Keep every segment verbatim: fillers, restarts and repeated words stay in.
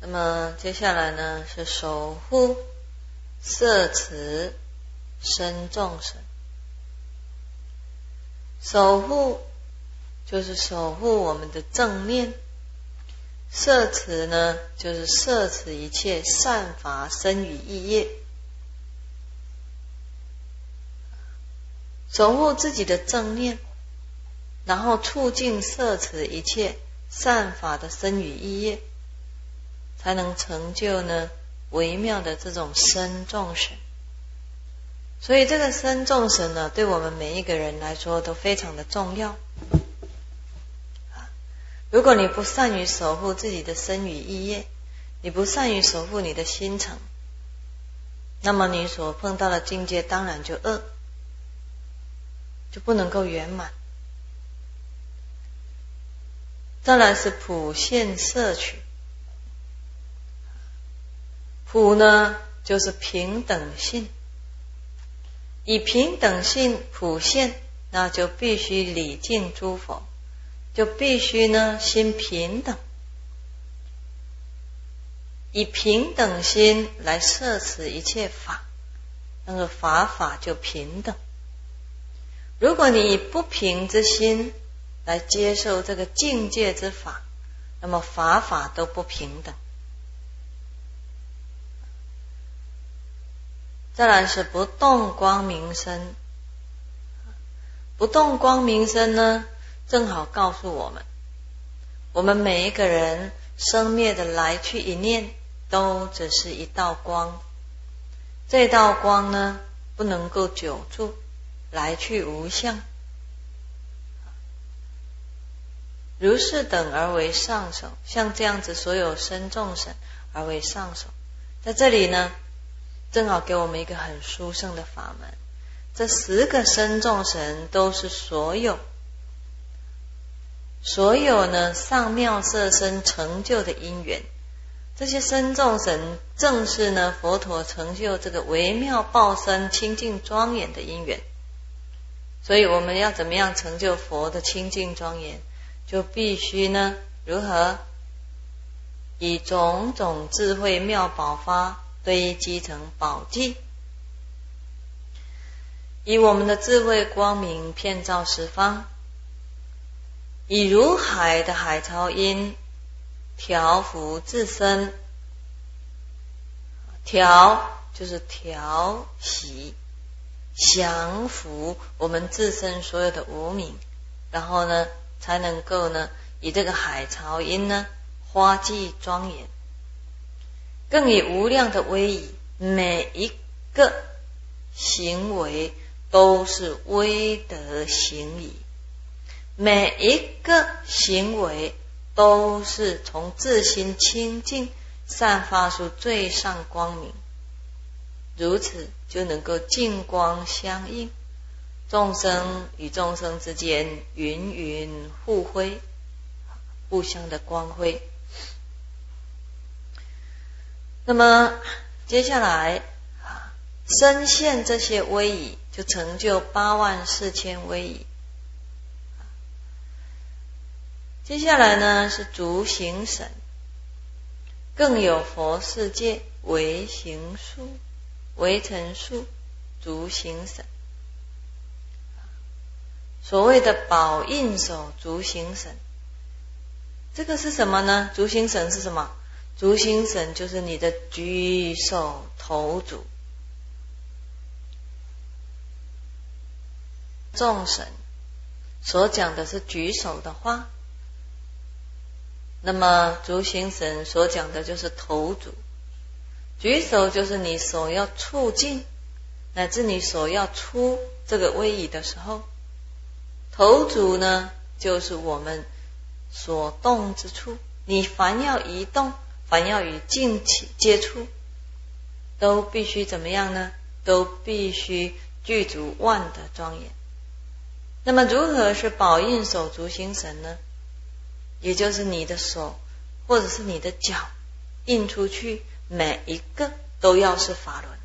那么接下来呢是守护摄持身众神。守护就是守护我们的正念，摄持呢就是摄持一切善法身语意业，守护自己的正念，然后促进摄持一切善法的身语意业，才能成就呢微妙的这种身众神。所以这个身众神呢，对我们每一个人来说都非常的重要。如果你不善于守护自己的身语意业，你不善于守护你的心诚，那么你所碰到的境界当然就恶，就不能够圆满。再来是普现摄取，普呢就是平等性，以平等性普现，那就必须礼敬诸佛，就必须呢心平等，以平等心来摄持一切法，那个法法就平等。如果你以不平之心来接受这个境界之法，那么法法都不平等。再来是不动光明身，不动光明身呢，正好告诉我们，我们每一个人生灭的来去一念，都只是一道光，这道光呢，不能够久住，来去无相，如是等而为上首，像这样子所有身众神而为上首。在这里呢，正好给我们一个很殊胜的法门，这十个身众神都是所有所有呢上妙色身成就的因缘，这些身众神正是呢佛陀成就这个微妙报身清净庄严的因缘。所以我们要怎么样成就佛的清净庄严，就必须呢如何以种种智慧妙宝发堆积成宝髻，以我们的智慧光明遍照十方，以如海的海潮音调伏自身，调就是调息降伏我们自身所有的无明，然后呢才能够呢以这个海潮音呢花髻庄严，更以无量的威仪，每一个行为都是威德行仪，每一个行为都是从自心清净散发出最上光明，如此就能够净光相应，众生与众生之间云云互辉，互相的光辉。那么接下来身现这些威仪，就成就八万四千威仪。接下来呢是足行神，更有佛世界为行术、为成术、足行神。所谓的宝印手足行神，这个是什么呢？足行神是什么？足行神就是你的举手投足。众神所讲的是举手的话，那么足行神所讲的就是投足。举手就是你手要促进，乃至你手要出这个威仪的时候，投足呢就是我们所动之处，你凡要移动，凡要与境起接触，都必须怎么样呢？都必须具足万德庄严。那么如何是宝印手足行神呢？也就是你的手或者是你的脚印出去，每一个都要是法轮，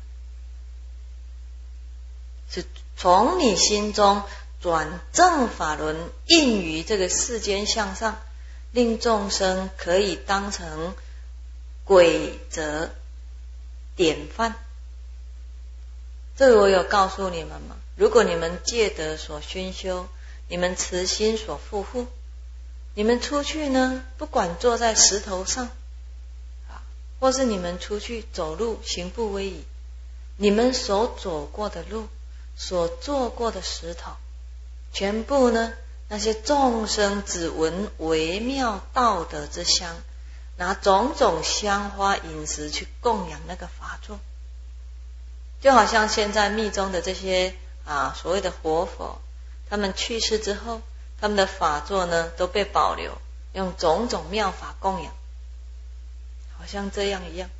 是从你心中转正法轮，印于这个世间相上，令众生可以当成鬼则典范。这个我有告诉你们吗？如果你们戒德所熏修，你们慈心所护护，你们出去呢，不管坐在石头上，或是你们出去走路行步威仪，你们所走过的路，所坐过的石头，全部呢，那些众生只闻微妙道德之香，拿种种香花饮食去供养那个法座，就好像现在密宗的这些啊所谓的活佛，他们去世之后，他们的法座呢都被保留，用种种妙法供养，好像这样一样。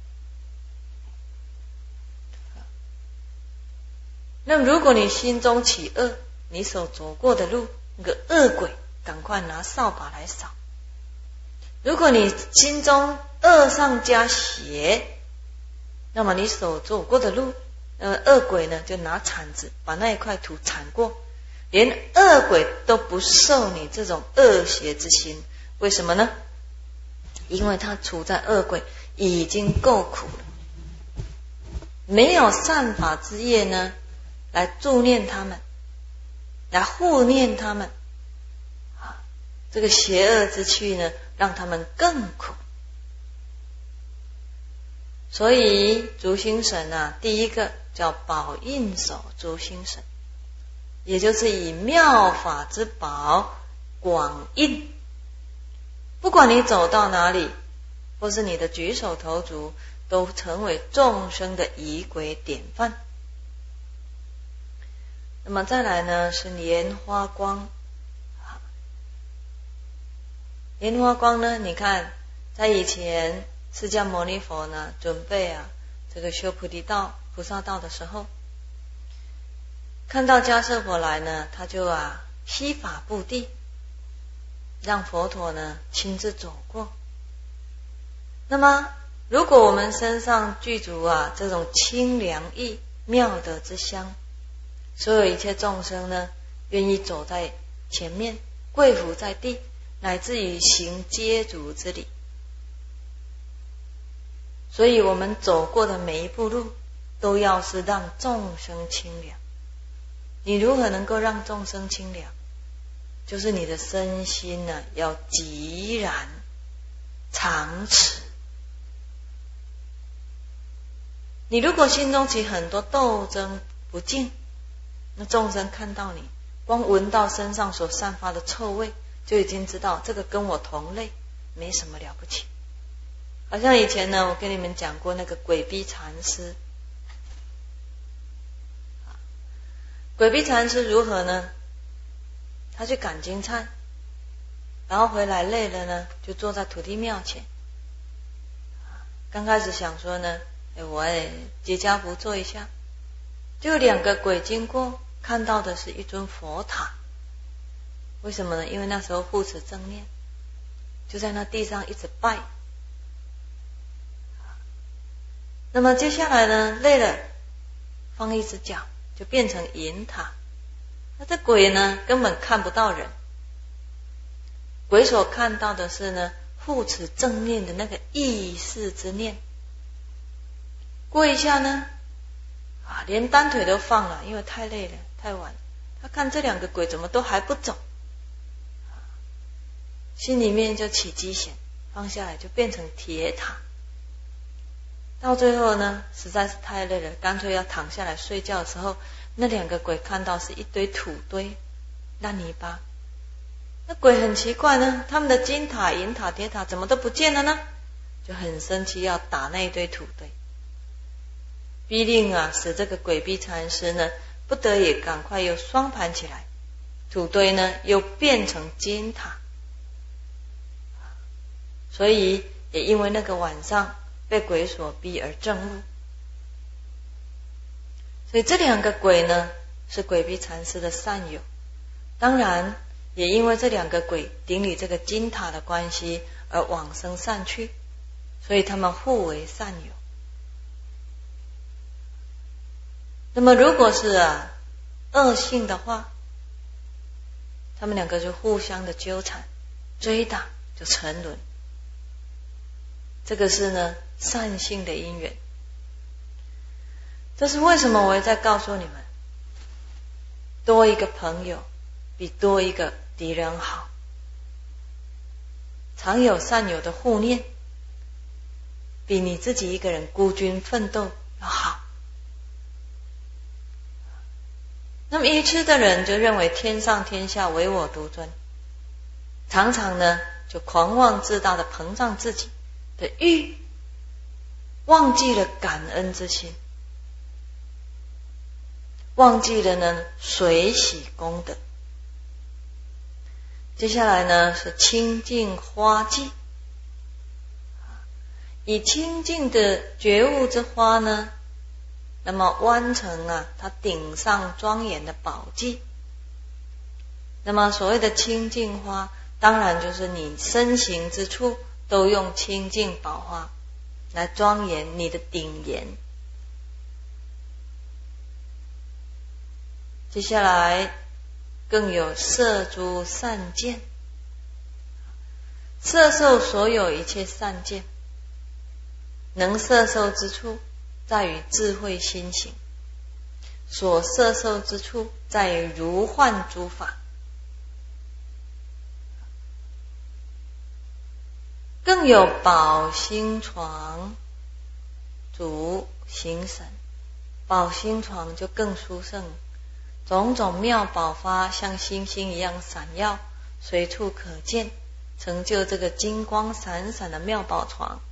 那如果你心中起恶，你所走过的路，那个恶鬼赶快拿扫把来扫。如果你心中恶上加邪，那么你所走过的路，呃，恶鬼呢就拿铲子把那一块土铲过，连恶鬼都不受你这种恶邪之心。为什么呢？因为他处在恶鬼已经够苦了，没有善法之业呢来助念他们，来护念他们，啊，这个邪恶之趣呢让他们更苦。所以足心神啊，第一个叫宝印手足心神，也就是以妙法之宝广印，不管你走到哪里，或是你的举手投足，都成为众生的仪轨典范。那么再来呢是莲花光。莲花光呢，你看在以前释迦牟尼佛呢准备啊这个修菩提道菩萨道的时候，看到迦叶佛来呢，他就啊披法布地，让佛陀呢亲自走过。那么如果我们身上具足啊这种清凉意妙德之香，所有一切众生呢愿意走在前面，跪伏在地，乃至于行接足之礼。所以我们走过的每一步路都要是让众生清凉。你如何能够让众生清凉？就是你的身心呢要寂然常持。你如果心中起很多斗争不敬，那众生看到你，光闻到身上所散发的臭味，就已经知道这个跟我同类，没什么了不起。好像以前呢，我跟你们讲过那个鬼逼禅师。鬼逼禅师如何呢？他去赶经菜，然后回来累了呢，就坐在土地庙前。刚开始想说呢，哎，我也结跏趺坐一下，就两个鬼经过，看到的是一尊佛塔。为什么呢？因为那时候护持正念，就在那地上一直拜。那么接下来呢，累了，放一只脚，就变成银塔。那这鬼呢，根本看不到人，鬼所看到的是呢，护持正念的那个意识之念。过一下呢，啊，连单腿都放了，因为太累了，太晚了。他看这两个鬼怎么都还不走，心里面就起机嫌，放下来就变成铁塔。到最后呢，实在是太累了，干脆要躺下来睡觉的时候，那两个鬼看到是一堆土堆烂泥巴。那鬼很奇怪呢，他们的金塔银塔铁塔怎么都不见了呢？就很生气，要打那一堆土堆，逼令啊使这个鬼逼禅师呢不得已赶快又双盘起来，土堆呢又变成金塔。所以也因为那个晚上被鬼所逼而证悟。所以这两个鬼呢是鬼逼禅师的善友，当然也因为这两个鬼顶礼这个金塔的关系而往生善趣，所以他们互为善友。那么如果是啊恶性的话，他们两个就互相的纠缠追打，就沉沦。这个是呢善性的因缘。这是为什么我也在告诉你们，多一个朋友比多一个敌人好，常有善友的护念，比你自己一个人孤军奋斗要好。那么愚痴的人就认为天上天下唯我独尊，常常呢就狂妄自大的膨胀自己的欲，忘记了感恩之心，忘记了呢随喜功德。接下来呢是清净花季，以清净的觉悟之花呢，那么弯成啊它顶上庄严的宝髻。那么所谓的清净花，当然就是你身行之处都用清净宝花来庄严你的顶严。接下来更有摄诸善见，摄受所有一切善见，能摄受之处在于智慧心行，所摄受之处在于如幻诸法。更有宝心床足行神，宝心床就更殊胜，种种妙宝花像星星一样闪耀，随处可见，成就这个金光闪闪的妙宝床。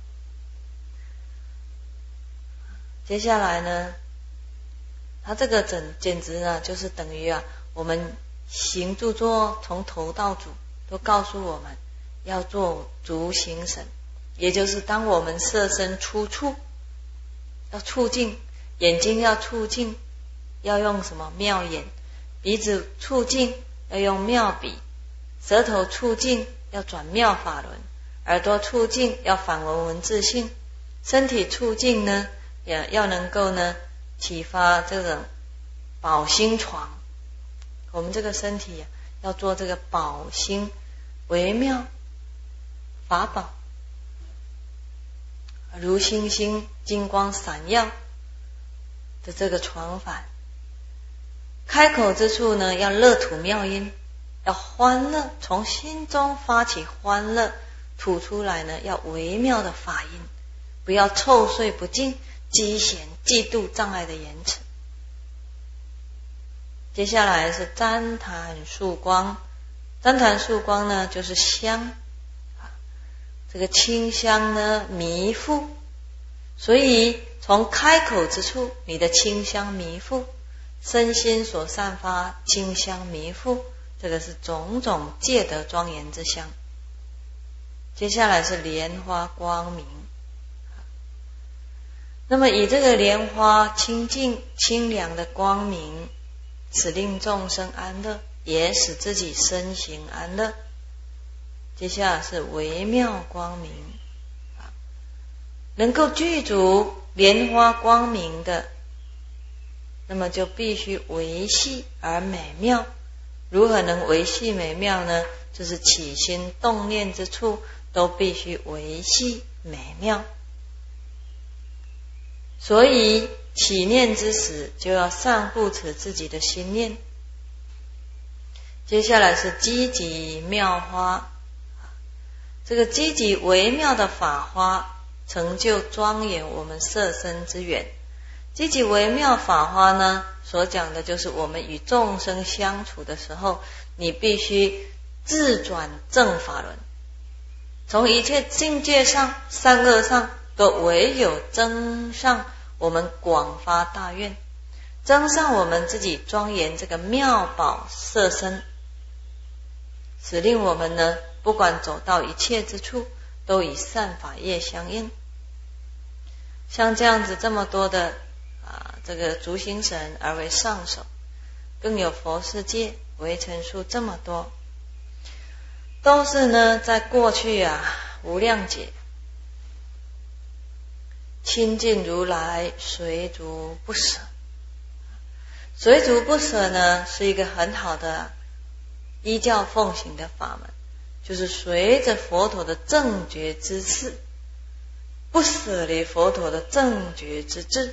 接下来呢，它这个整简直呢就是等于啊，我们行住坐从头到足都告诉我们要做足行神，也就是当我们色身出处要触境，眼睛要触境要用什么妙眼，鼻子触境要用妙鼻，舌头触境要转妙法轮，耳朵触境要反闻闻自性，身体触境呢也要能够呢启发这种宝心床。我们这个身体、啊、要做这个宝心微妙法宝，如星星金光闪耀的这个床幡，开口之处呢要乐吐妙音，要欢乐，从心中发起欢乐，吐出来呢要微妙的法音，不要臭碎不净讥嫌嫉妒障碍的言辞。接下来是旃檀树光，旃檀树光呢就是香，这个清香呢弥覆，所以从开口之处你的清香弥覆，身心所散发清香弥覆，这个是种种戒德庄严之香。接下来是莲花光明，那么以这个莲花清净清凉的光明，此令众生安乐，也使自己身行安乐。接下来是微妙光明，能够具足莲花光明的，那么就必须维系而美妙。如何能维系美妙呢？就是起心动念之处都必须维系美妙。所以起念之时就要善护持自己的心念。接下来是积极妙花，这个积极微妙的法花成就庄严我们色身之缘。积极微妙法花呢，所讲的就是我们与众生相处的时候，你必须自转正法轮，从一切境界上善恶上都唯有增上我们广发大愿，增上我们自己庄严这个妙宝色身，使令我们呢不管走到一切之处都以善法业相应。像这样子这么多的啊，这个足行神而为上首，更有佛世界为成数这么多，都是呢在过去啊无量劫亲近如来随逐不舍。随逐不舍呢是一个很好的依教奉行的法门，就是随着佛陀的正觉之事， 不舍离佛陀的正觉之智。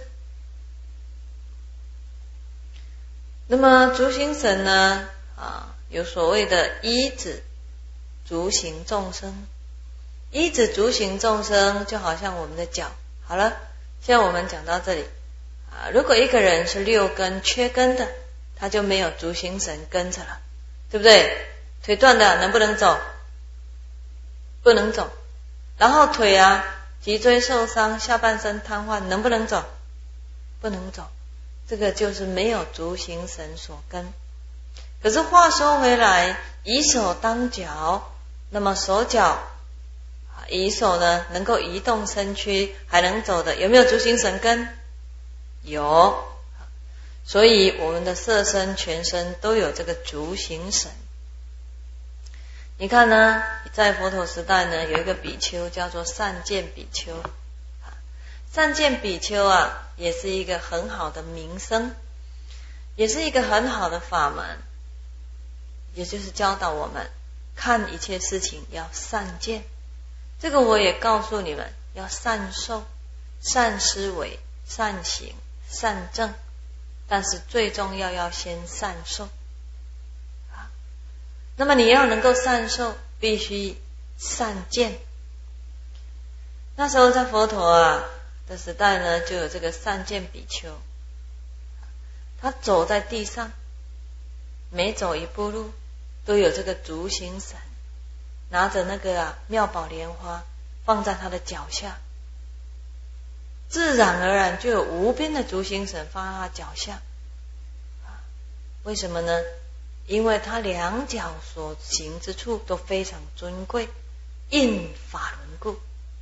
那么足行神呢啊，有所谓的依止足行众生，依止足行众生就好像我们的脚。好了，现在我们讲到这里啊，如果一个人是六根缺根的，他就没有足行神跟着了，对不对？腿断的能不能走？不能走。然后腿啊脊椎受伤，下半身瘫痪，能不能走？不能走。这个就是没有足行神所跟。可是话说回来，以手当脚，那么手脚以手呢能够移动身躯，还能走的，有没有足行神跟？有。所以我们的色身全身都有这个足行神。你看呢，在佛陀时代呢，有一个比丘叫做善见比丘。善见比丘啊，也是一个很好的名声，也是一个很好的法门，也就是教导我们看一切事情要善见。这个我也告诉你们，要善受、善思维、善行、善正，但是最重要要先善受。那么你要能够善受，必须善见。那时候在佛陀啊的时代呢，就有这个善见比丘，他走在地上，每走一步路都有这个足行神，拿着那个啊妙宝莲花放在他的脚下，自然而然就有无边的足行神放在他脚下。为什么呢？因为他两脚所行之处都非常尊贵，应法轮故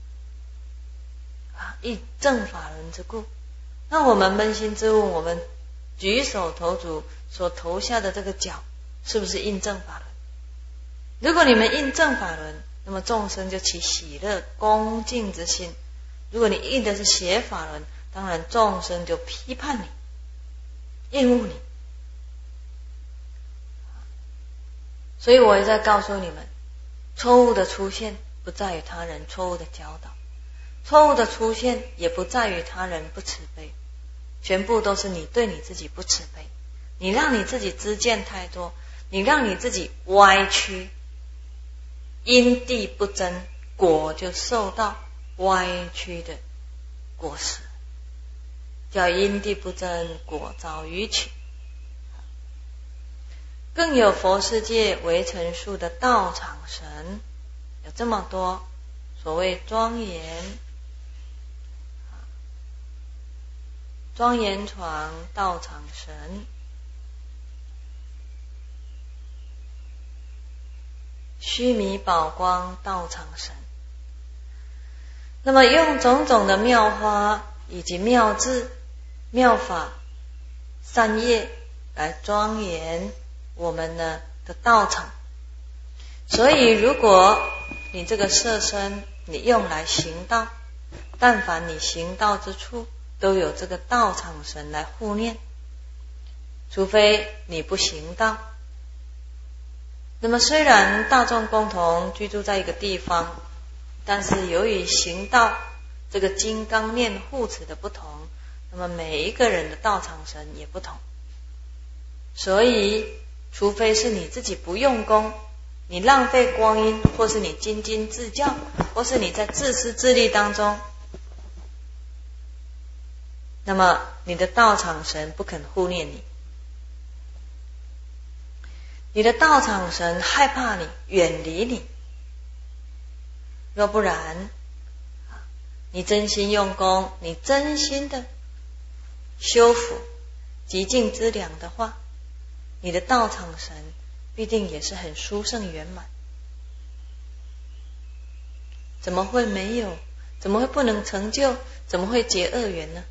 啊，应正法轮之故。那我们扪心自问，我们举手投足所投下的这个脚，是不是应正法轮？如果你们应正法轮，那么众生就起喜乐恭敬之心。如果你应的是邪法轮，当然众生就批判你，厌恶你。所以我也在告诉你们，错误的出现不在于他人错误的教导，错误的出现也不在于他人不慈悲，全部都是你对你自己不慈悲，你让你自己知见太多，你让你自己歪曲，因地不真，果就受到歪曲的果实，叫因地不真，果遭迂曲。更有佛世界为成数的道场神，有这么多，所谓庄严庄严床道场神，须弥宝光道场神。那么用种种的妙花以及妙智、妙法、善业来庄严我们呢的道场。所以如果你这个色身你用来行道，但凡你行道之处都有这个道场神来护念，除非你不行道。那么虽然大众共同居住在一个地方，但是由于行道这个金刚念护持的不同，那么每一个人的道场神也不同。所以除非是你自己不用功，你浪费光阴，或是你斤斤计较，或是你在自私自利当中，那么你的道场神不肯护念你，你的道场神害怕你，远离你。若不然，你真心用功，你真心的修福极尽资粮的话，你的道场神必定也是很殊胜圆满。怎么会没有？怎么会不能成就？怎么会结恶缘呢？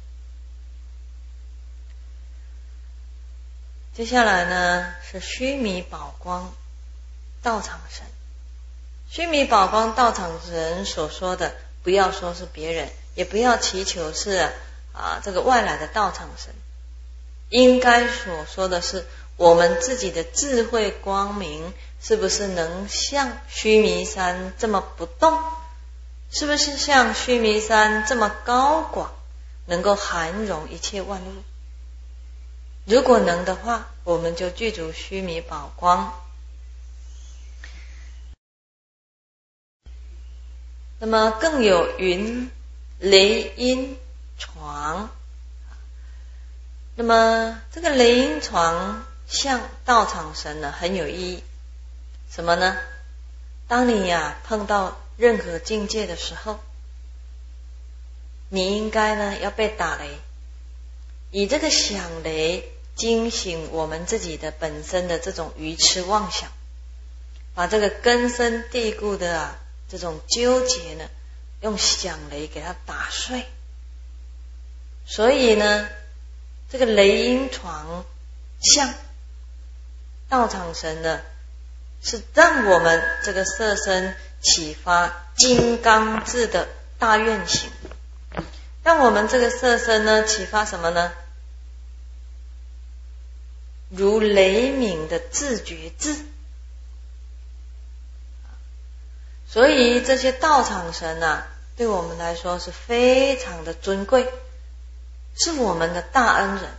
接下来呢是须弥宝光道场神。须弥宝光道场神所说的，不要说是别人，也不要祈求是啊这个外来的道场神，应该所说的是我们自己的智慧光明是不是能像须弥山这么不动， 是不是像须弥山这么高广，能够含容一切万物？如果能的话，我们就具足须弥宝光。那么更有云雷音床，那么这个雷音床像道场神呢很有意义。什么呢？当你呀、啊、碰到任何境界的时候，你应该呢要被打雷，以这个响雷惊醒我们自己的本身的这种愚痴妄想，把这个根深蒂固的啊这种纠结呢，用响雷给它打碎。所以呢，这个雷音床像道场神呢，是让我们这个色身启发金刚智的大愿行，让我们这个色身呢启发什么呢？如雷鸣的自觉智。所以这些道场神啊，对我们来说是非常的尊贵，是我们的大恩人。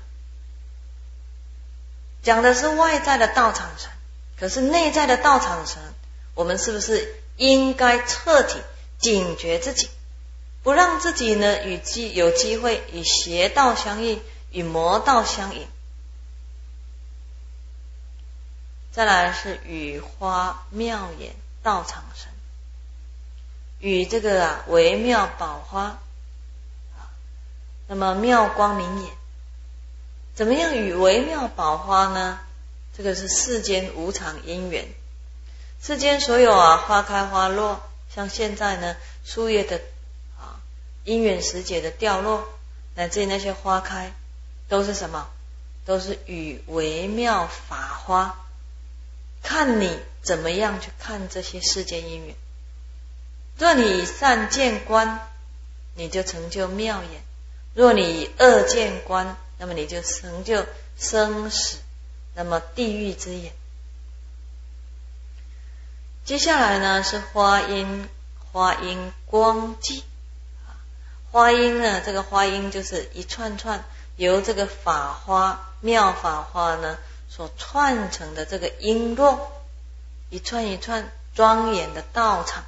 讲的是外在的道场神，可是内在的道场神，我们是不是应该彻底警觉自己，不让自己呢与机有机会与邪道相应，与魔道相应？再来是雨花妙眼道场神，与这个啊微妙宝花，那么妙光明眼。怎么样与微妙宝花呢？这个是世间无常因缘，世间所有啊花开花落，像现在呢树叶的啊因缘时节的掉落，乃至于那些花开，都是什么？都是与微妙法花。看你怎么样去看这些世间因缘。若你以善见观，你就成就妙眼；若你以恶见观，那么你就成就生死，那么地狱之眼。接下来呢是花音，花音光寂。花音呢，这个花音就是一串串由这个法花妙法花呢所串成的这个璎珞，一串一串庄严的道场。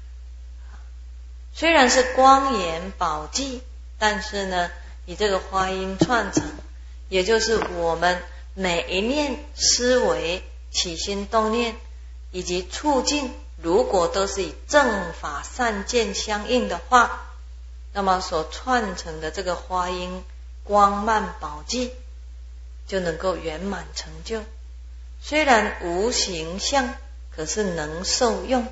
虽然是光严宝髻，但是呢以这个花音串成，也就是我们每一念思维起心动念以及处境，如果都是以正法善见相应的话，那么所串成的这个花音光曼宝髻就能够圆满成就。虽然无形相，可是能受用。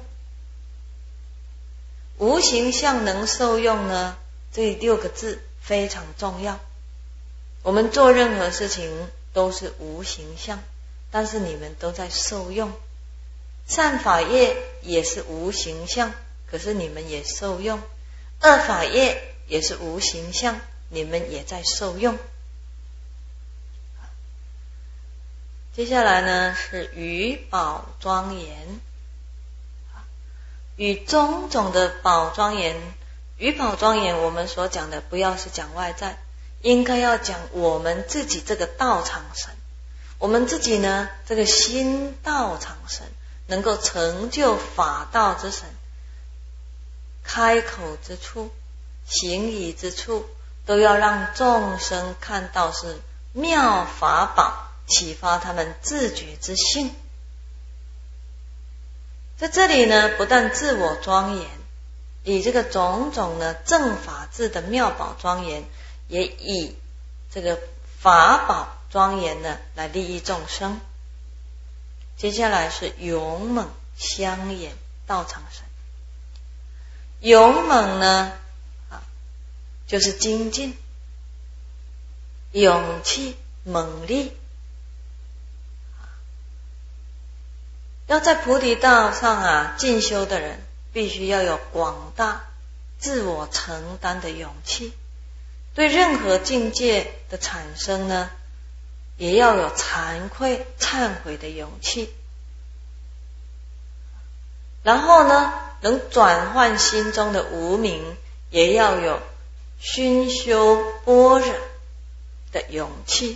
无形相能受用呢，这六个字非常重要。我们做任何事情都是无形相，但是你们都在受用。善法业也是无形相，可是你们也受用。恶法业也是无形相，你们也在受用。接下来呢是与宝庄严，与种种的宝庄严。与宝庄严我们所讲的不要是讲外在，应该要讲我们自己这个道场神。我们自己呢这个心道场神，能够成就法道之神，开口之处行仪之处，都要让众生看到是妙法宝，启发他们自觉之性。在这里呢，不但自我庄严，以这个种种呢正法智的妙宝庄严，也以这个法宝庄严呢来利益众生。接下来是勇猛香眼道场神。勇猛呢啊，就是精进、勇气、猛力。要在菩提道上啊进修的人，必须要有广大自我承担的勇气，对任何境界的产生呢，也要有惭愧忏悔的勇气。然后呢， 能转换心中的无明，也要有熏修般若的勇气。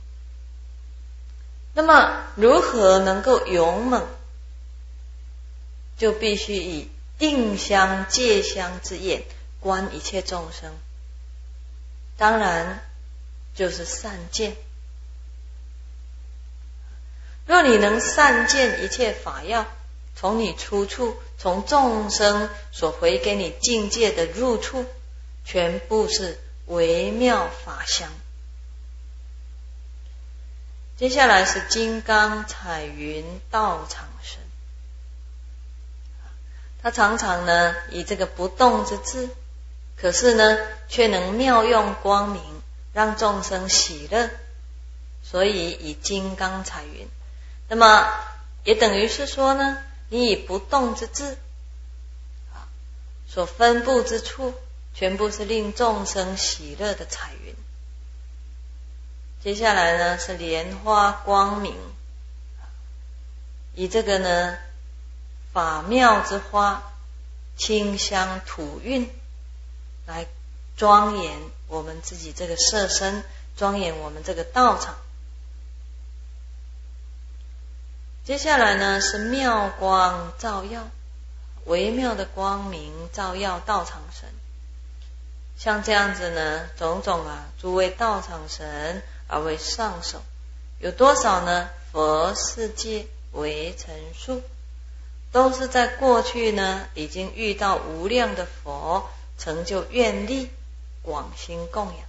那么如何能够勇猛？就必须以定香戒香之眼观一切众生，当然就是善见。若你能善见一切法要，从你出处，从众生所回给你境界的入处，全部是微妙法相。接下来是金刚彩云道场神，他常常呢以这个不动之智，可是呢却能妙用光明，让众生喜乐，所以以金刚彩云。那么也等于是说呢，你以不动之智所分布之处，全部是令众生喜乐的彩云。接下来呢是莲花光明，以这个呢法妙之花清香吐韵来庄严我们自己这个色身，庄严我们这个道场。接下来呢是妙光照耀，微妙的光明照耀道场神。像这样子呢，种种啊，诸位道场神而为上首，有多少呢？佛世界为成数，都是在过去呢已经遇到无量的佛，成就愿力，广心供养。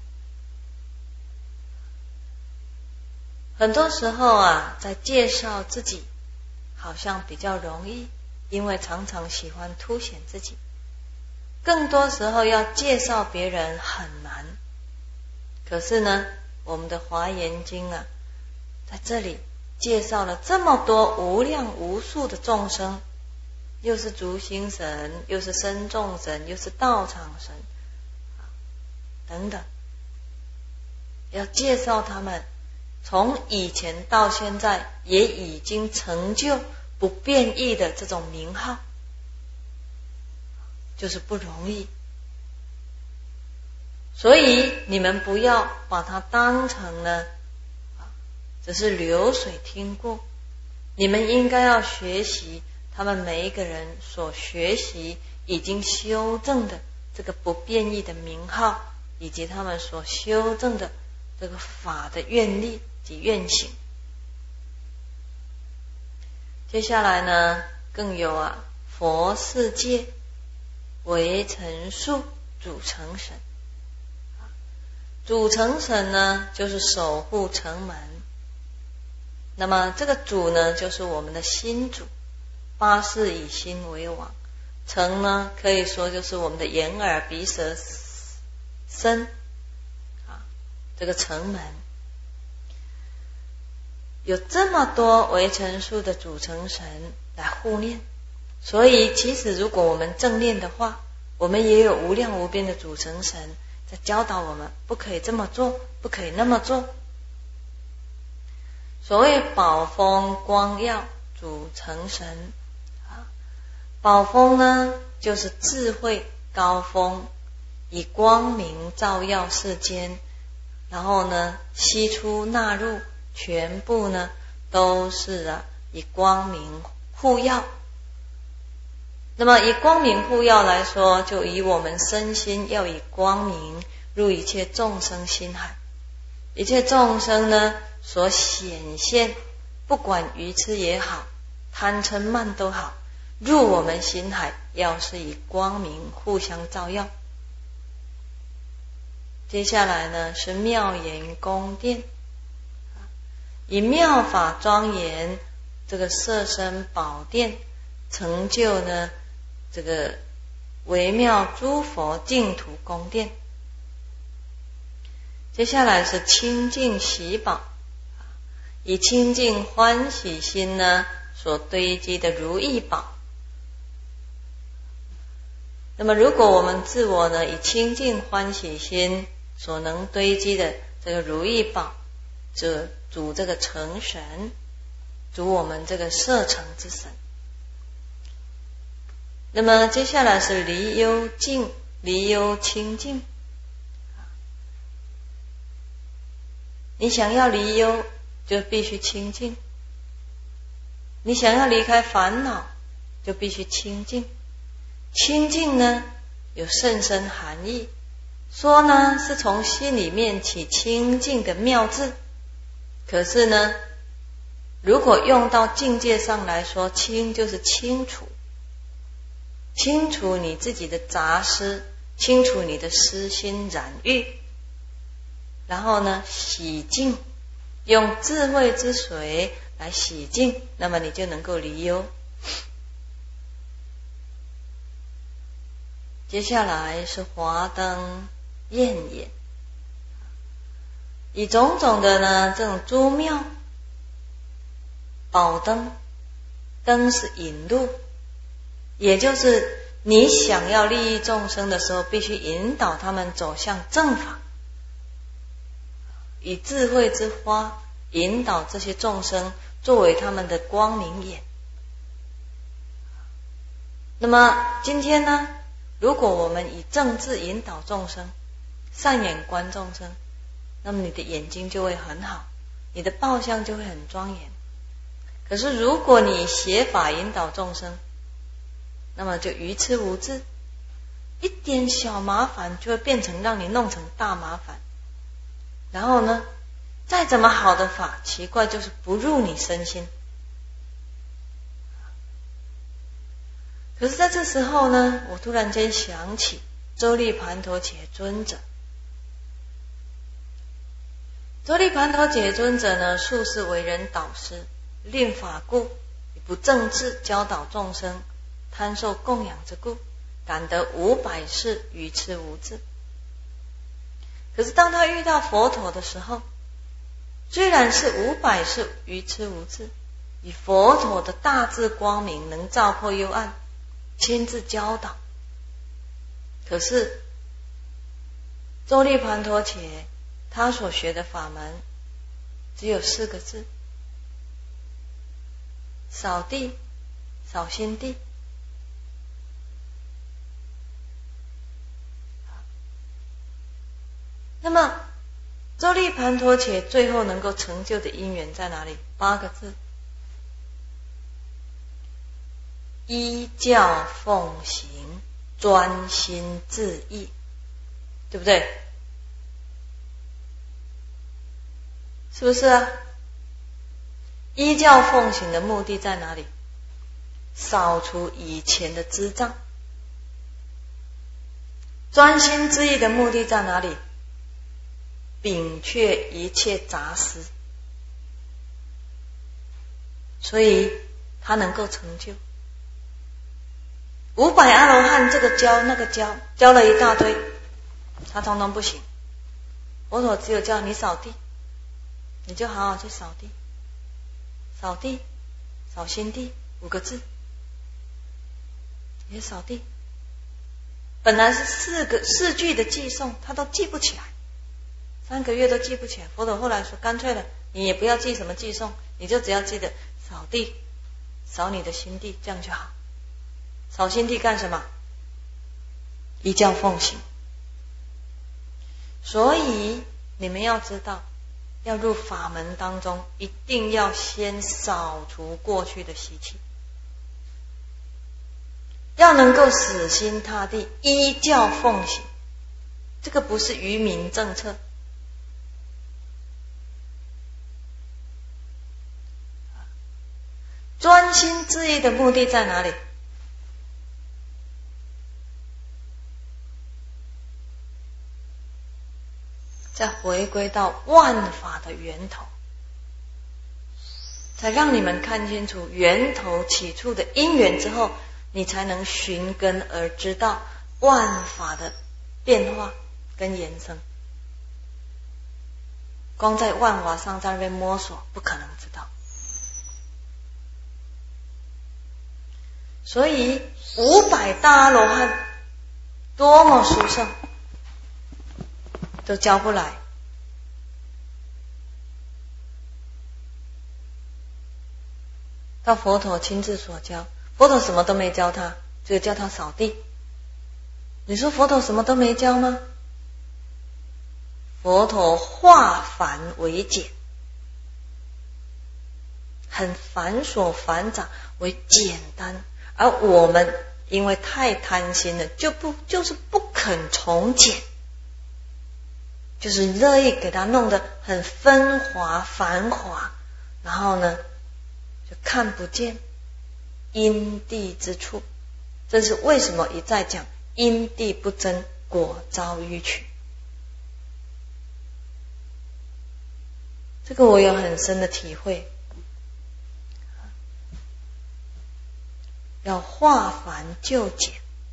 很多时候啊，在介绍自己好像比较容易，因为常常喜欢凸显自己。更多时候要介绍别人很难。可是呢，我们的华严经啊，在这里介绍了这么多无量无数的众生，又是诸心神，又是身众神，又是道场神等等，要介绍他们从以前到现在也已经成就不变异的这种名号，就是不容易。所以你们不要把它当成呢只是流水听过，你们应该要学习他们每一个人所学习已经修正的这个不变异的名号，以及他们所修正的这个法的愿力及愿行。接下来呢，更有啊佛世界为成数主城神。主城神呢，就是守护城门。那么这个主呢，就是我们的心主，八事以心为王。城呢，可以说就是我们的眼耳鼻舌身啊，这个城门。有这么多为成数的主城神来护念，所以其实如果我们正念的话，我们也有无量无边的主城神在教导我们，不可以这么做，不可以那么做。所谓宝峰光耀主城神啊，宝峰呢就是智慧高峰，以光明照耀世间，然后呢吸出纳入，全部呢都是啊以光明护耀。那么以光明护耀来说，就以我们身心要以光明入一切众生心海，一切众生呢所显现，不管愚痴也好，贪嗔慢都好，入我们心海，要是以光明互相照耀。接下来呢是妙严宫殿，以妙法庄严这个色身宝殿，成就呢这个微妙诸佛净土宫殿。接下来是清净喜宝，以清净欢喜心呢所堆积的如意宝。那么如果我们自我呢以清净欢喜心所能堆积的这个如意宝，就主这个城神，主我们这个摄城之神。 那么接下来是离忧净，离忧清净。你想要离忧，就必须清净；你想要离开烦恼，就必须清净。清净呢，有甚深含义，说呢是从心里面起清净的妙智。可是呢，如果用到境界上来说，清就是清除，清除你自己的杂思，清除你的私心染欲，然后呢洗净，用智慧之水来洗净，那么你就能够离忧。接下来是华灯焰眼，以种种的呢这种诸妙宝灯，灯是引路，也就是你想要利益众生的时候，必须引导他们走向正法，以智慧之花引导这些众生作为他们的光明眼。那么今天呢，如果我们以正智引导众生，善眼观众生，那么你的眼睛就会很好，你的报相就会很庄严。可是如果你以邪法引导众生，那么就愚痴无智，一点小麻烦就会变成让你弄成大麻烦。然后呢，再怎么好的法，奇怪就是不入你身心。可是在这时候呢，我突然间想起周利盘陀伽尊者。周利盘陀伽尊者呢，素是为人导师，令法故，以不正智教导众生，贪受供养之故，感得五百世愚痴无智。可是当他遇到佛陀的时候，虽然是五百世愚痴无智，以佛陀的大智光明能照破幽暗，亲自教导。可是周利盘陀伽他所学的法门只有四个字：扫地、扫心地。那么周利盘陀伽最后能够成就的因缘在哪里？八个字：依教奉行，专心致意，对不对？是不是啊？依教奉行的目的在哪里？扫除以前的执障。专心致意的目的在哪里？摒却一切杂思。所以他能够成就。五百阿罗汉这个教那个教，教了一大堆，他通通不行。佛陀只有叫你扫地，你就好好去扫地，扫地，扫心地，五个字，也扫地。本来是四个四句的记诵，他都记不起来，三个月都记不起来。佛陀后来说，干脆了，你也不要记什么记诵，你就只要记得扫地，扫你的心地，这样就好。扫心地干什么？依教奉行。所以你们要知道，要入法门当中，一定要先扫除过去的习气，要能够死心塌地依教奉行。这个不是愚民政策。专心致意的目的在哪里？再回归到万法的源头，才让你们看清楚源头起处的因缘之后，你才能寻根而知道万法的变化跟延伸。光在万法上在那边摸索，不可能知道。所以五百大阿罗汉多么殊胜，都教不来。到佛陀亲自所教，佛陀什么都没教他， 这个叫他扫地。你说佛陀什么都没教吗？佛陀化繁为简，很繁琐繁杂为简单，而我们因为太贪心了，就不就是不肯从简，就是乐意给它弄得很纷华繁华，然后呢就看不见因地之处。这是为什么一再讲因地不真，果遭迂曲。这个我有很深的体会，要化繁就简，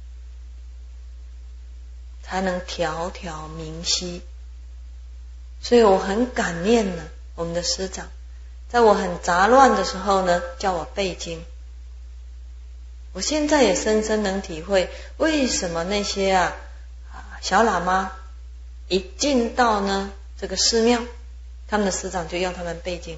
才能条条明晰。所以我很感念呢，我们的师长，在我很杂乱的时候呢，叫我背经。我现在也深深能体会，为什么那些啊小喇嘛一进到呢这个寺庙，他们的师长就要他们背经。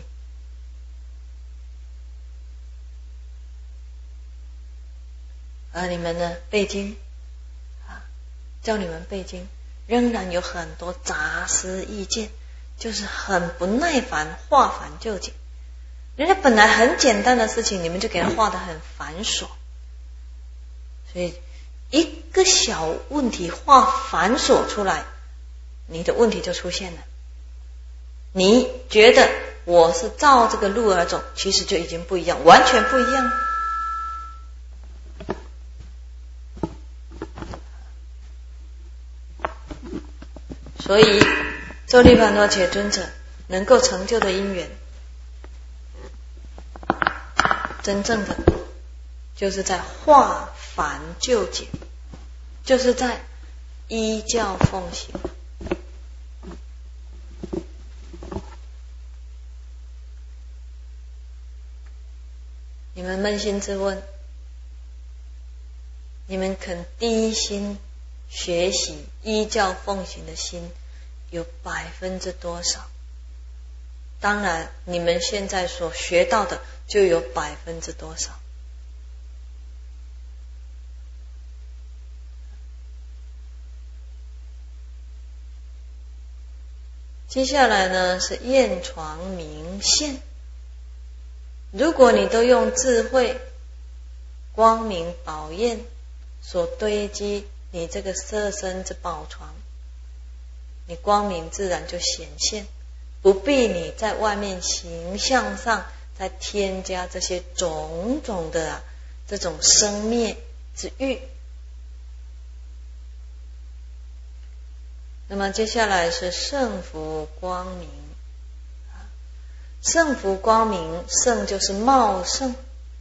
而你们呢背经啊，叫你们背经，仍然有很多杂思意见，就是很不耐烦，化繁就简。人家本来很简单的事情，你们就给他画得很繁琐。所以一个小问题画繁琐出来，你的问题就出现了。你觉得我是照这个路而走，其实就已经不一样，完全不一样。所以周利槃陀伽尊者能够成就的因缘，真正的就是在化繁就简，就是在依教奉行。你们扪心自问，你们肯第一心学习依教奉行的心有百分之多少？当然你们现在所学到的就有百分之多少。接下来呢是验床明现。如果你都用智慧光明宝焰所堆积你这个色身之宝床，你光明自然就显现，不必你在外面形象上再添加这些种种的、啊、这种生灭之欲。那么接下来是圣福光明。圣福光明，圣就是茂盛。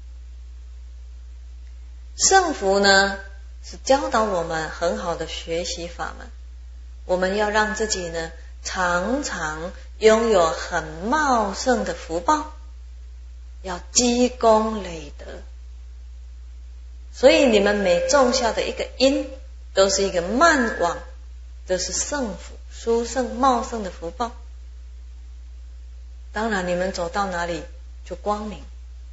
圣福呢是教导我们很好的学习法门，我们要让自己呢常常拥有很茂盛的福报，要积功累德。所以你们每种下的一个因，都是一个慢往，都是圣福、殊胜、茂盛的福报。当然你们走到哪里就光明。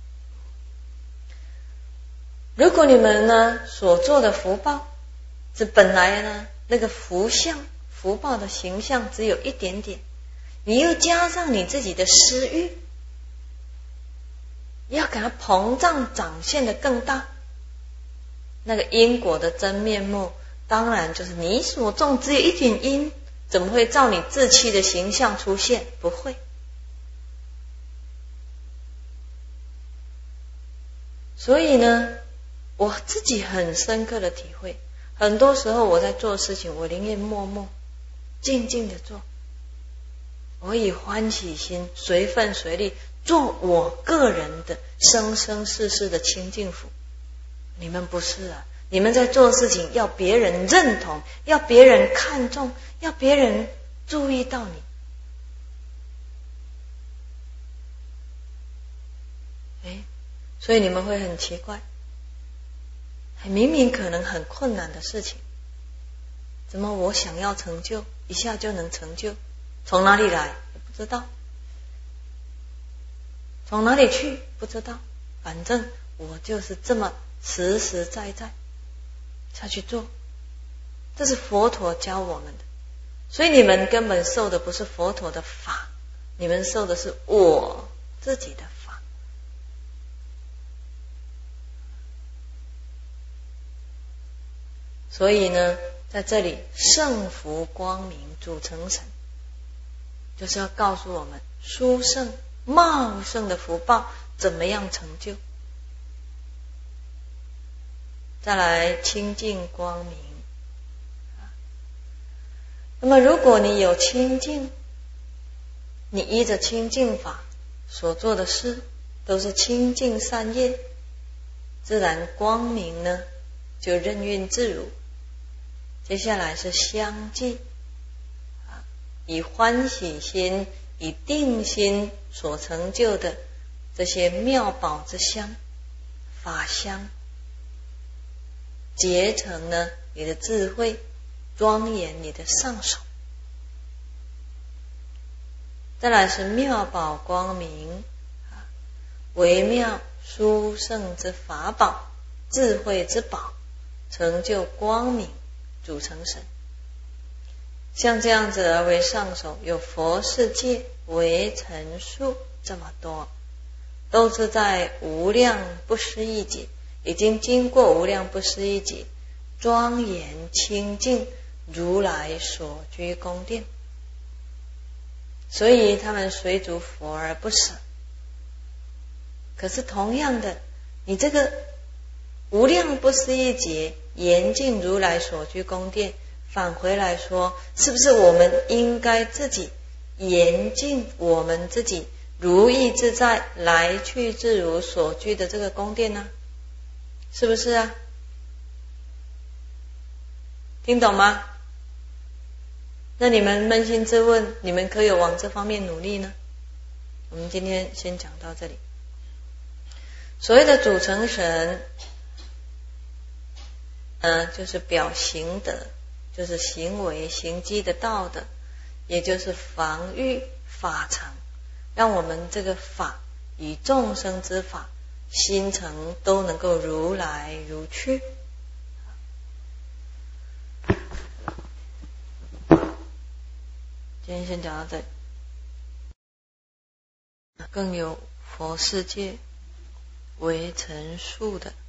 如果你们呢所做的福报是本来呢那个福相福报的形象只有一点点，你又加上你自己的私欲，要给它膨胀长现的更大，那个因果的真面目当然就是你所种只有一点因，怎么会照你自欺的形象出现？不会。所以呢我自己很深刻的体会，很多时候我在做事情，我宁愿默默静静的做，我以欢喜心随分随力做我个人的生生世世的清净福。你们不是啊，你们在做事情要别人认同，要别人看重，要别人注意到你。诶所以你们会很奇怪，明明可能很困难的事情，怎么我想要成就一下就能成就？从哪里来也不知道，从哪里去不知道，反正我就是这么实实在在下去做，这是佛陀教我们的。所以你们根本受的不是佛陀的法，你们受的是我自己的法。所以呢，在这里圣福光明主成神，就是要告诉我们殊胜茂盛的福报怎么样成就。再来清净光明。那么如果你有清净，你依着清净法所做的事都是清净善业，自然光明呢就任运自如。接下来是相继，以欢喜心以定心所成就的这些妙宝之香法香，结成呢你的智慧，庄严你的上手。再来是妙宝光明，微妙殊胜之法宝，智慧之宝，成就光明主成神。像这样子而为上手，有佛世界为陈数这么多，都是在无量不思议劫，已经经过无量不思议劫，庄严清净如来所居宫殿，所以他们随逐佛而不舍。可是同样的，你这个无量不思议劫严禁如来所居宫殿，返回来说，是不是我们应该自己严禁我们自己如意自在来去自如所居的这个宫殿呢？是不是啊？听懂吗？那你们扪心自问，你们可有往这方面努力呢？我们今天先讲到这里。所谓的主成神，呃，就是表行德，就是行为行机的道德，也就是防御法常，让我们这个法与众生之法心诚都能够如来如去。今天先讲到这里。更有佛世界为陈数的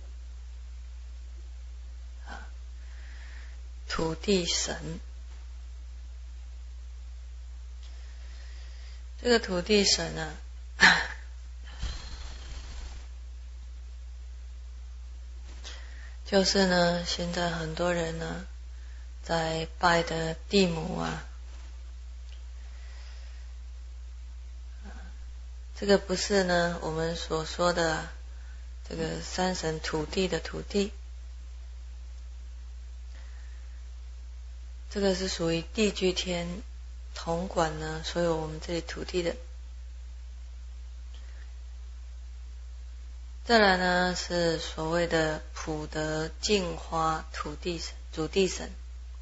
土地神。这个土地神呢、啊，就是呢，现在很多人呢在拜的地母啊，这个不是呢我们所说的这个三神土地的土地，这个是属于地居天统管呢所有我们这里土地的。再来呢是所谓的普德净花土地神主地神。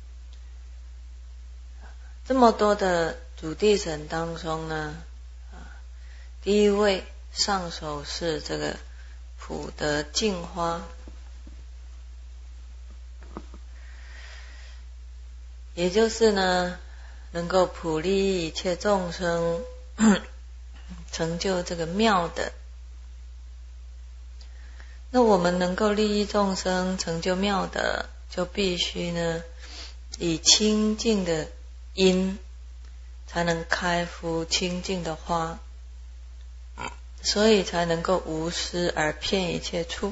这么多的主地神当中呢，第一位上首是这个普德净花，也就是呢能够普利一切众生，成就这个妙德。那我们能够利益众生成就妙德，就必须呢以清净的因才能开敷清净的花，所以才能够无私而遍一切处。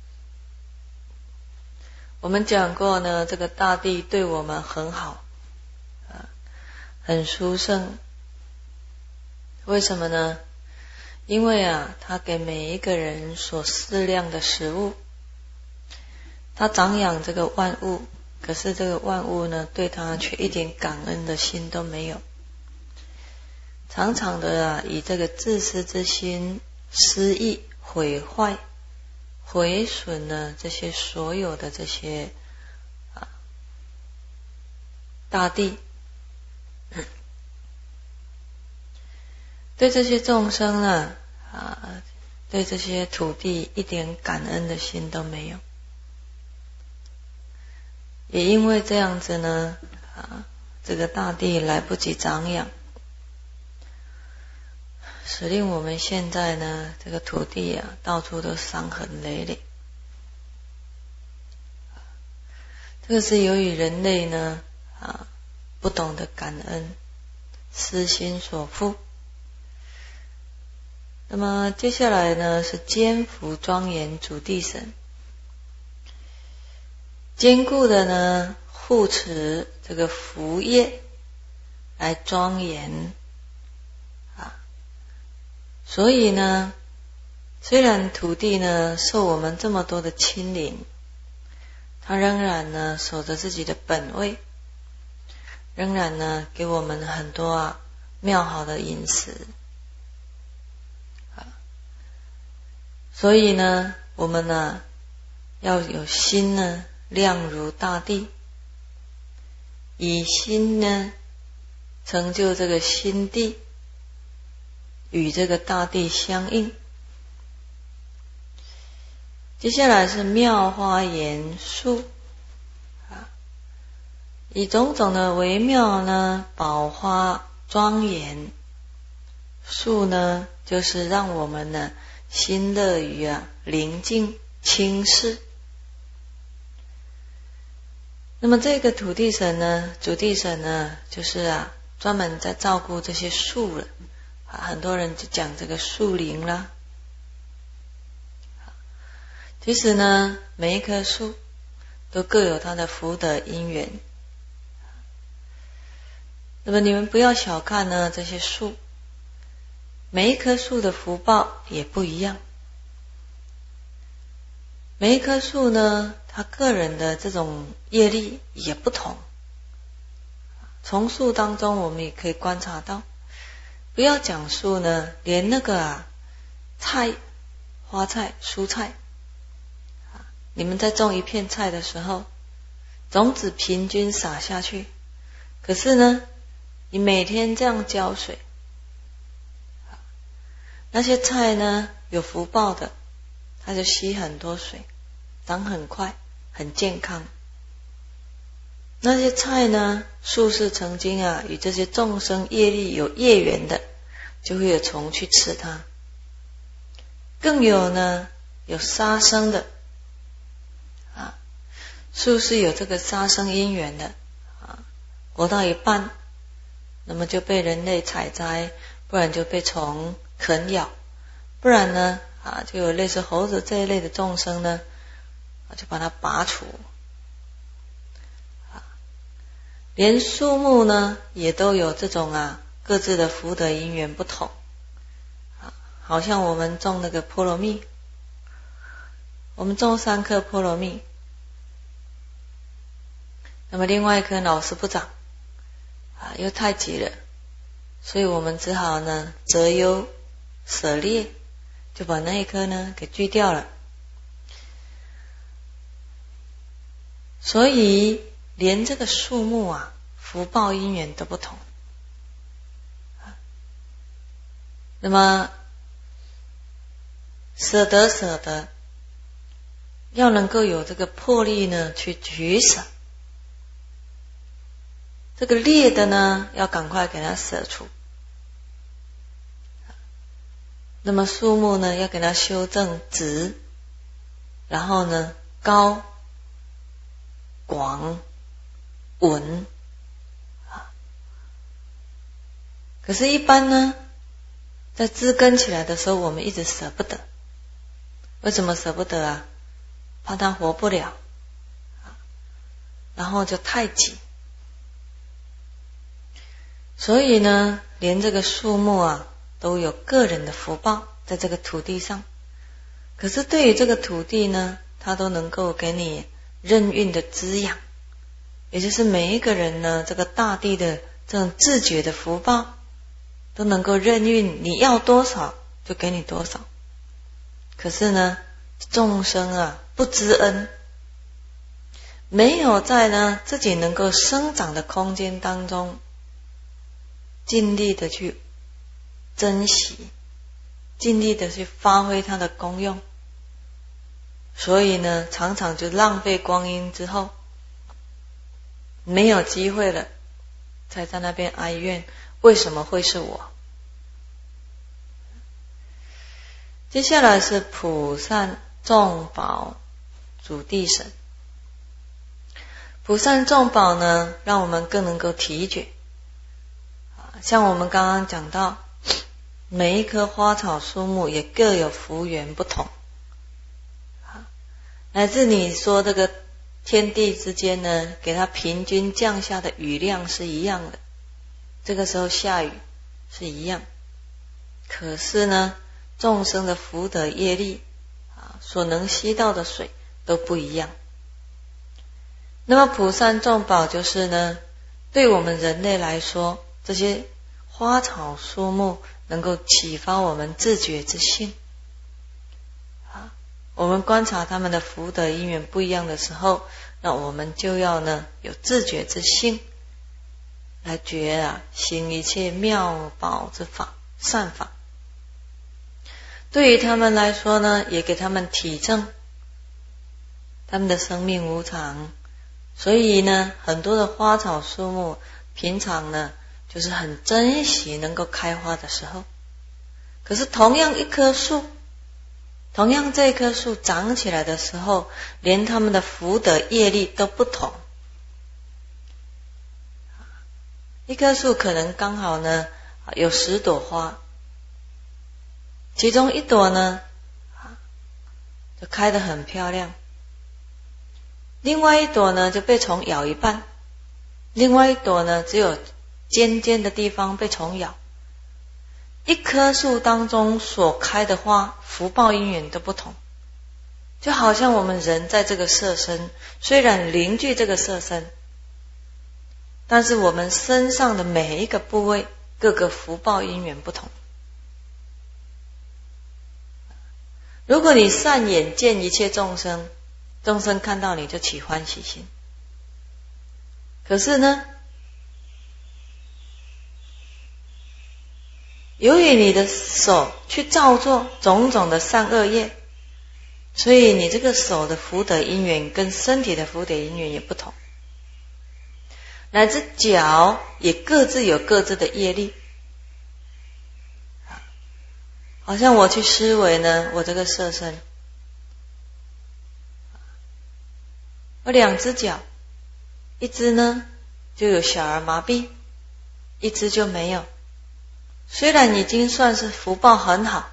我们讲过呢，这个大地对我们很好，很殊胜。为什么呢？因为啊，它给每一个人所饲量的食物，它长养这个万物，可是这个万物呢，对它却一点感恩的心都没有，常常的啊，以这个自私之心失意毁坏毁损呢这些所有的这些啊大地，对这些众生呢啊，对这些土地一点感恩的心都没有。 也因为这样子呢，啊，这个大地来不及长养，使令我们现在呢，这个土地啊，到处都伤痕累累。这个是由于人类呢，啊，不懂得感恩，私心所缚。那么接下来呢，是坚福庄严主地神，坚固的呢护持这个福业来庄严啊。所以呢，虽然土地呢受我们这么多的侵凌，它仍然呢守着自己的本位，仍然呢给我们很多啊妙好的饮食。所以呢，我们呢要有心呢量如大地，以心呢成就这个心地，与这个大地相应。接下来是妙花严树啊，以种种的微妙呢宝花庄严，树呢就是让我们呢心乐于啊宁静清视。那么这个土地神呢，主地神呢，就是啊专门在照顾这些树了啊，很多人就讲这个树灵啦。其实呢，每一棵树都各有它的福德因缘。那么你们不要小看呢这些树，每一棵树的福报也不一样。每一棵树呢，它个人的这种业力也不同。从树当中我们也可以观察到，不要讲树呢，连那个啊菜、花菜、蔬菜，你们在种一片菜的时候，种子平均撒下去，可是呢，你每天这样浇水，那些菜呢有福报的，它就吸很多水，长很快，很健康。那些菜呢，树是曾经啊与这些众生业力有业缘的，就会有虫去吃它。更有呢有杀生的啊，树是有这个杀生因缘的啊，活到一半，那么就被人类采摘，不然就被虫啃咬，不然呢啊就有类似猴子这一类的众生呢，啊就把它拔除。啊，连树木呢也都有这种啊各自的福德因缘不同。啊，好像我们种那个菠萝蜜，我们种三颗菠萝蜜，那么另外一颗老是不长，啊又太急了，所以我们只好呢择优舍劣，就把那一颗呢给锯掉了。所以连这个树木啊福报因缘都不同。那么舍得舍得，要能够有这个魄力呢去取舍，这个劣的呢要赶快给它舍除。那么树木呢要给它修正直，然后呢高广稳啊。可是一般呢在枝根起来的时候，我们一直舍不得。为什么舍不得啊？怕它活不了，然后就太急。所以呢，连这个树木啊，都有个人的福报在这个土地上。可是对于这个土地呢，它都能够给你任运的滋养，也就是每一个人呢，这个大地的这种自觉的福报，都能够任运，你要多少就给你多少。可是呢，众生啊不知恩，没有在呢自己能够生长的空间当中尽力的去珍惜，尽力的去发挥它的功用，所以呢常常就浪费光阴之后， 没有机会了，才在那边哀怨，为什么会是我？接下来是普善众宝主地神。普善众宝呢，让我们更能够体觉。像我们刚刚讲到，每一棵花草树木也各有福缘不同，乃至你说这个天地之间呢，给它平均降下的雨量是一样的，这个时候下雨是一样，可是呢，众生的福德业力啊，所能吸到的水都不一样。那么普善众宝就是呢，对我们人类来说，这些花草树木能够启发我们自觉之性啊。我们观察他们的福德因缘不一样的时候，那我们就要呢有自觉之性，来觉啊行一切妙宝之法善法。对于他们来说呢，也给他们体证他们的生命无常，所以呢，很多的花草树木平常呢就是很珍惜能够开花的时候，可是同样一棵树，同样这棵树长起来的时候，连他们的福德业力都不同。一棵树可能刚好呢有十朵花，其中一朵呢就开得很漂亮，另外一朵呢就被虫咬一半，另外一朵呢只有尖尖的地方被虫咬。一棵树当中所开的花，福报因缘都不同。就好像我们人在这个色身，虽然凝聚这个色身，但是我们身上的每一个部位，各个福报因缘不同。如果你善眼见一切众生，众生看到你就起欢喜心。可是呢，由于你的手去造作种种的善恶业，所以你这个手的福德因缘跟身体的福德因缘也不同，乃至脚也各自有各自的业力。好像我去思维呢，我这个色身，我两只脚，一只呢就有小儿麻痹，一只就没有。虽然已经算是福报很好，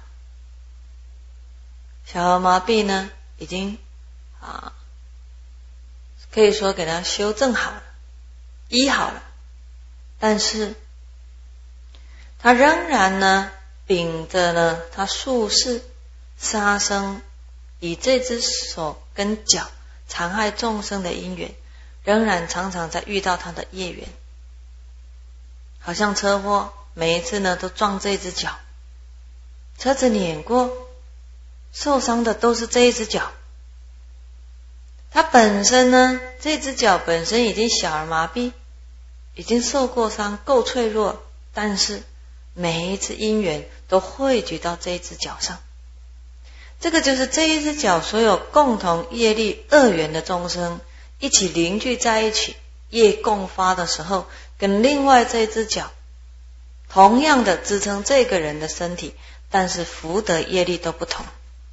小儿麻痹呢已经啊可以说给它修正好了，医好了，但是它仍然呢秉着呢他术士杀生，以这只手跟脚残害众生的因缘，仍然常常在遇到他的业缘。好像车祸，每一次呢都撞这只脚，车子碾过，受伤的都是这一只脚。他本身呢，这只脚本身已经小儿麻痹，已经受过伤，够脆弱，但是每一次因缘都汇聚到这一只脚上。这个就是这一只脚所有共同业力恶缘的众生一起凝聚在一起，业共发的时候，跟另外这一只脚同样的支撑这个人的身体，但是福德业力都不同。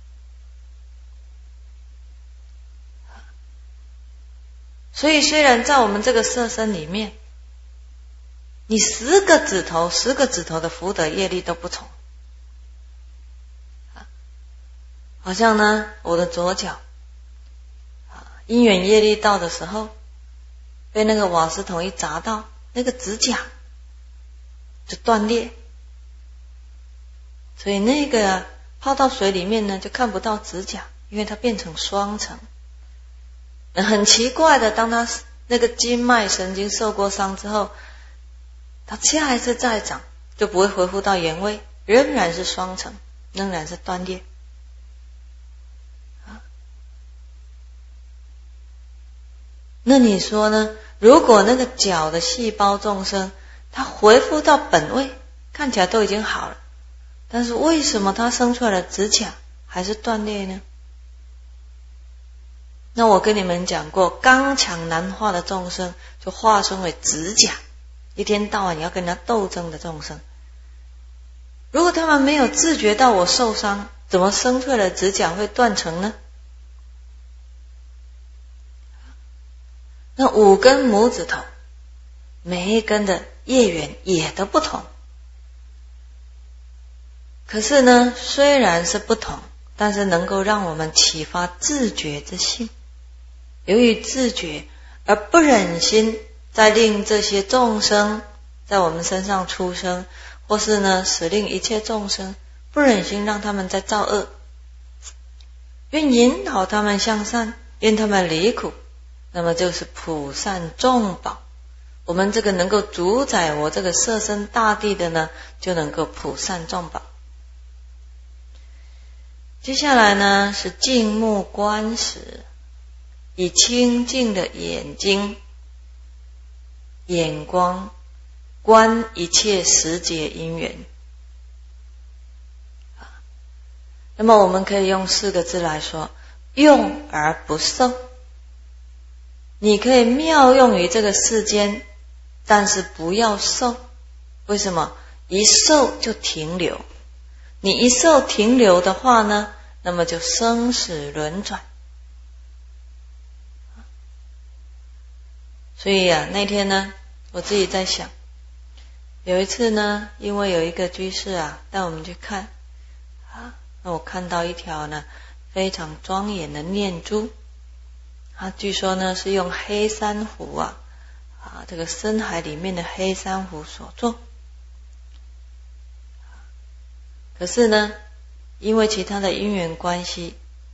所以虽然在我们这个色身里面，你十个指头十个指头的福德业力都不同。好像呢我的左脚因缘业力到的时候，被那个瓦斯桶一砸到，那个指甲就断裂，所以那个泡到水里面呢就看不到指甲，因为它变成双层。很奇怪的，当它那个筋脉神经受过伤之后，它下一次再长就不会恢复到原位，仍然是双层，仍然是断裂。那你说呢？如果那个脚的细胞众生它恢复到本位，看起来都已经好了，但是为什么它生出来的指甲还是断裂呢？ 那我跟你们讲过，刚强难化的众生就化身为指甲，一天到晚要跟人家斗争的众生。如果他们没有自觉到我受伤，怎么生出来的指甲会断成呢？那五根拇指头，每一根的业缘也都不同。可是呢，虽然是不同，但是能够让我们启发自觉之心。由于自觉而不忍心再令这些众生在我们身上出生，或是呢使令一切众生不忍心让他们再造恶，愿引导他们向善，愿他们离苦，那么就是普善众宝。我们这个能够主宰我这个色身大地的呢，就能够普善众宝。接下来呢是静目观时，以清净的眼睛眼光观一切时节因缘。那么我们可以用四个字来说，用而不受。你可以妙用于这个世间，但是不要受。为什么？一受就停留。你一受停留的话呢，那么就生死轮转。所以啊，那天呢，我自己在想，有一次呢，因为有一个居士啊带我们去看啊，那我看到一条呢非常庄严的念珠，啊，据说呢是用黑珊瑚啊啊这个深海里面的黑珊瑚所做。可是呢，因为其他的因缘关系，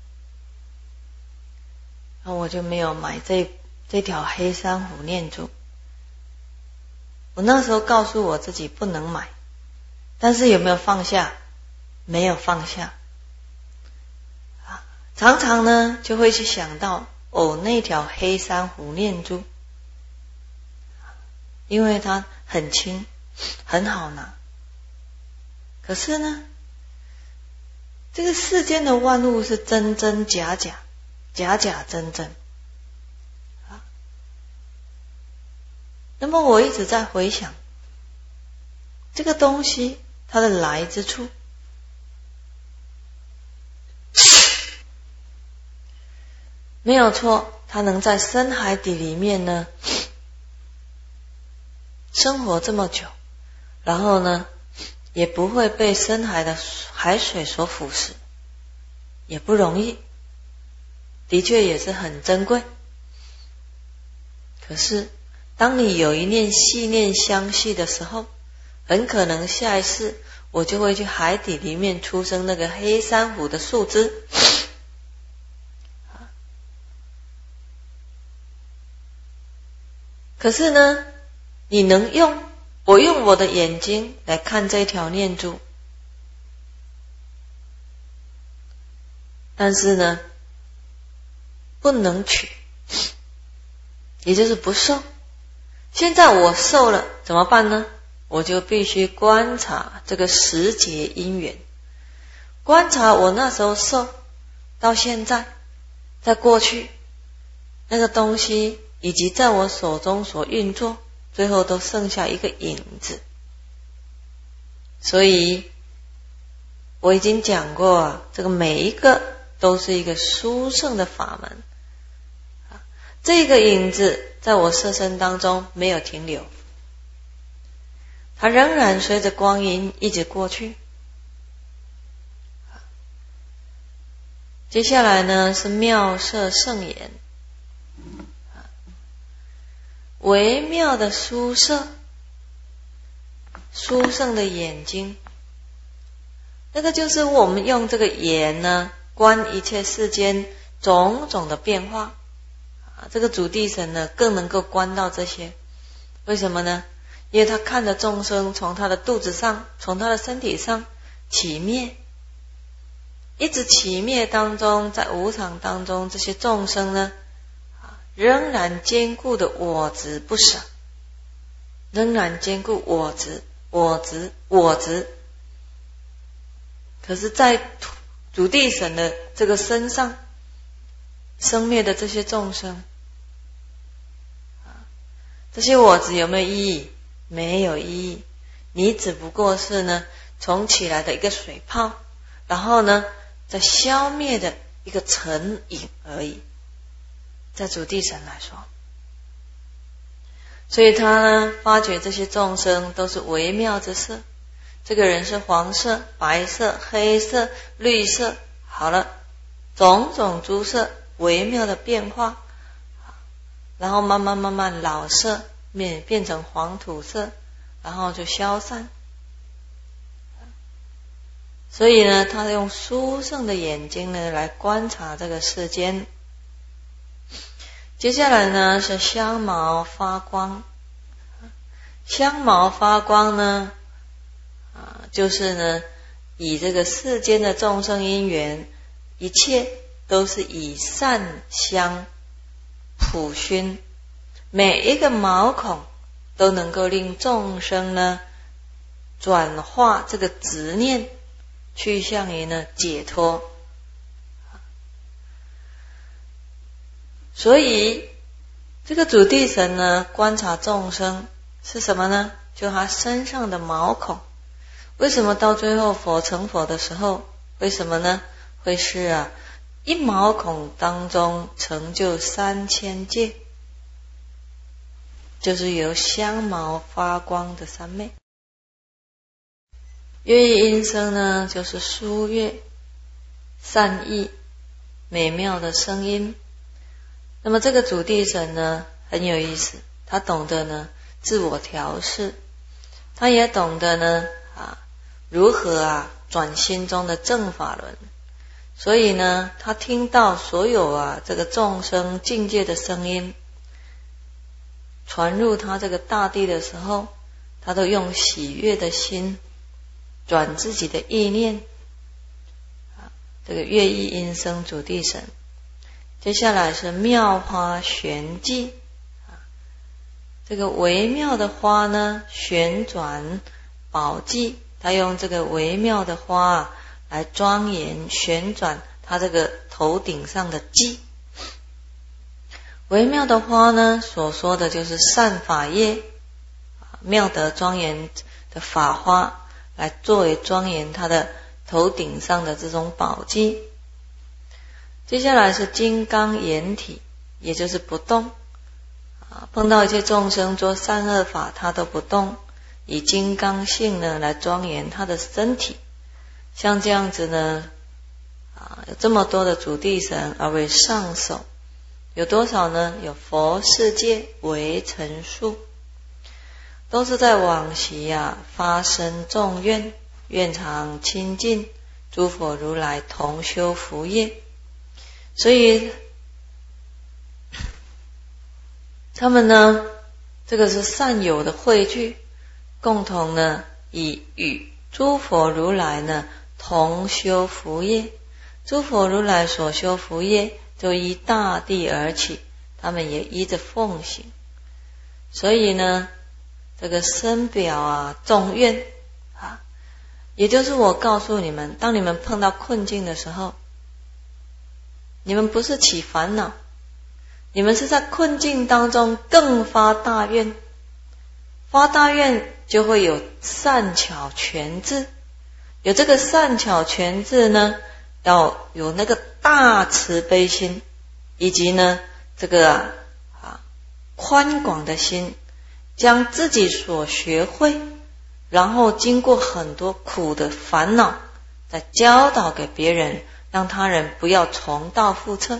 那我就没有买这这条黑珊瑚念珠。我那时候告诉我自己不能买，但是有没有放下？没有放下。啊，常常呢就会去想到哦，那条黑珊瑚念珠，因为它很轻，很好拿。可是呢，这个世间的万物是真真假假，假假真真。那么我一直在回想这个东西它的来之处。没有错，它能在深海底里面呢生活这么久，然后呢也不会被深海的海水所腐蚀，也不容易，的确也是很珍贵。可是当你有一念细念相续的时候，很可能下一世我就会去海底里面出生那个黑珊瑚的树枝。可是呢，你能用我用我的眼睛来看这条念珠，但是呢不能取，也就是不受。现在我受了怎么办呢？我就必须观察这个时节因缘，观察我那时候受到现在，在过去那个东西以及在我手中所运作，最后都剩下一个影子。所以我已经讲过啊，这个每一个都是一个殊胜的法门。这个影子在我色身当中没有停留，它仍然随着光阴一直过去。接下来呢是妙色圣言，微妙的殊色，殊胜的眼睛，那个就是我们用这个眼呢观一切世间种种的变化。这个主地神呢更能够观到这些。为什么呢？因为他看着众生从他的肚子上，从他的身体上起灭，一直起灭当中，在无常当中，这些众生呢仍然坚固的我执不舍，仍然坚固我执我执我执。可是在主地神的这个身上， 生灭的这些众生，这些我执有没有意义？没有意义，你只不过是呢从起来的一个水泡，然后呢在消灭的一个尘影而已，在主地神来说。所以他呢发觉这些众生都是微妙之色，这个人是黄色、白色、黑色、绿色，好了，种种诸色微妙的变化，然后慢慢慢慢老色变变成黄土色，然后就消散。所以呢他用殊胜的眼睛呢来观察这个世间。接下来呢是香毛发光。香毛发光呢啊，就是呢以这个世间的众生因缘，一切都是以善香普熏，每一个毛孔都能够令众生呢转化这个执念，趋向于呢解脱。所以这个主地神呢观察众生是什么呢？就他身上的毛孔。为什么到最后佛成佛的时候，为什么呢？会是啊一毛孔当中成就三千界，就是由香毛发光的三昧。乐意音声呢就是书乐善意美妙的声音。那么这个主地神呢很有意思，他懂得呢自我调适，他也懂得呢啊如何啊转心中的正法轮。所以呢他听到所有啊这个众生境界的声音传入他这个大地的时候，他都用喜悦的心转自己的意念。啊这个乐意音声主地神。接下来是妙花旋寂。这个微妙的花呢旋转宝髻，他用这个微妙的花啊来庄严旋转他这个头顶上的髻。微妙的花呢所说的就是善法业，妙德庄严的法花来作为庄严他的头顶上的这种宝髻。接下来是金刚眼体，也就是不动。碰到一些众生做善恶法，他都不动，以金刚性呢来庄严他的身体。像这样子呢啊，有这么多的主地神而为上首，有多少呢？有佛世界为成数，都是在往昔啊发生众愿，愿常亲近诸佛如来同修福业。所以他们呢这个是善友的汇聚，共同呢以与诸佛如来呢同修福业。诸佛如来所修福业就依大地而起，他们也依着奉行。所以呢这个深表啊众愿啊，也就是我告诉你们，当你们碰到困境的时候，你们不是起烦恼，你们是在困境当中更发大愿。发大愿就会有善巧全智，有这个善巧全智呢，要有那个大慈悲心，以及呢这个啊啊宽广的心，将自己所学会，然后经过很多苦的烦恼，再教导给别人，让他人不要重蹈覆辙。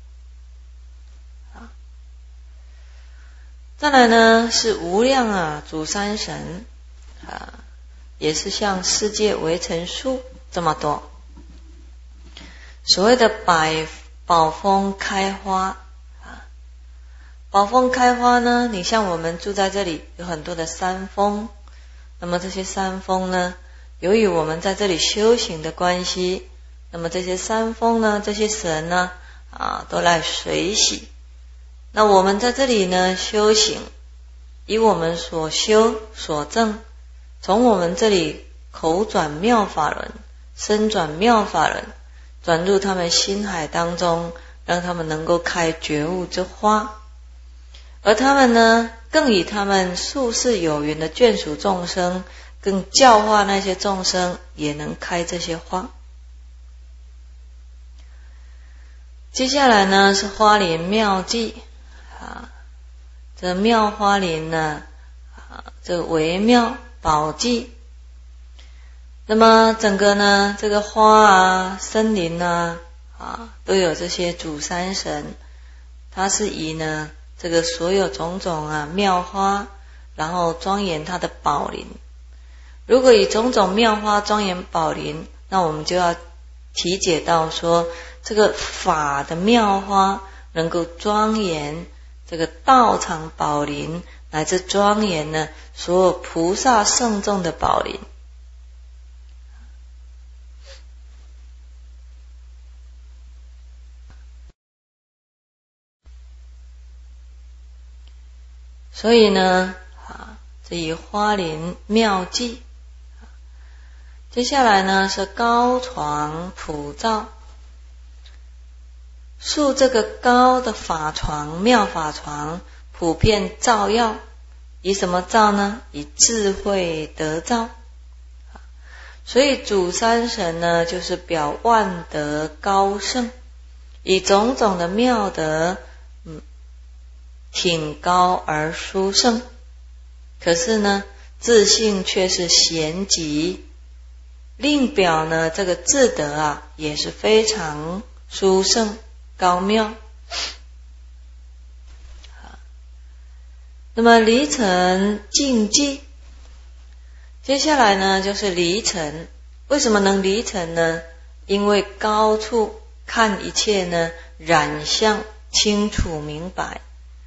再来呢是无量啊主三神啊，也是像世界为成数这么多。所谓的百宝峰开花啊，宝峰开花呢，你像我们住在这里有很多的山峰，那么这些山峰呢，由于我们在这里修行的关系，那么这些山峰呢，这些神呢啊都来随喜。那我们在这里呢修行，以我们所修所证，从我们这里口转妙法轮，身转妙法轮，转入他们心海当中， 让他们能够开觉悟之花。而他们呢，更以他们宿世有缘的眷属众生，更教化那些众生也能开这些花。接下来呢是花林妙计啊，这妙花林呢啊，这微妙宝计。那么整个呢这个花啊、森林啊啊，都有这些主山神，它是以呢这个所有种种啊妙花，然后庄严它的宝林。如果以种种妙花庄严宝林，那我们就要体解到说，这个法的妙花能够庄严这个道场宝林，乃至庄严呢所有菩萨圣众的宝林。所以呢啊，这以花林妙计。接下来呢是高床普照，树这个高的法床妙法床普遍照耀，以什么照呢？以智慧得照。所以主山神呢就是表万德高盛，以种种的妙德嗯挺高而殊胜，可是呢自性却是闲寂。另表呢这个智德啊也是非常殊胜高妙。那么离尘静寂，接下来呢就是离尘。为什么能离尘呢？因为高处看一切呢染相清楚明白。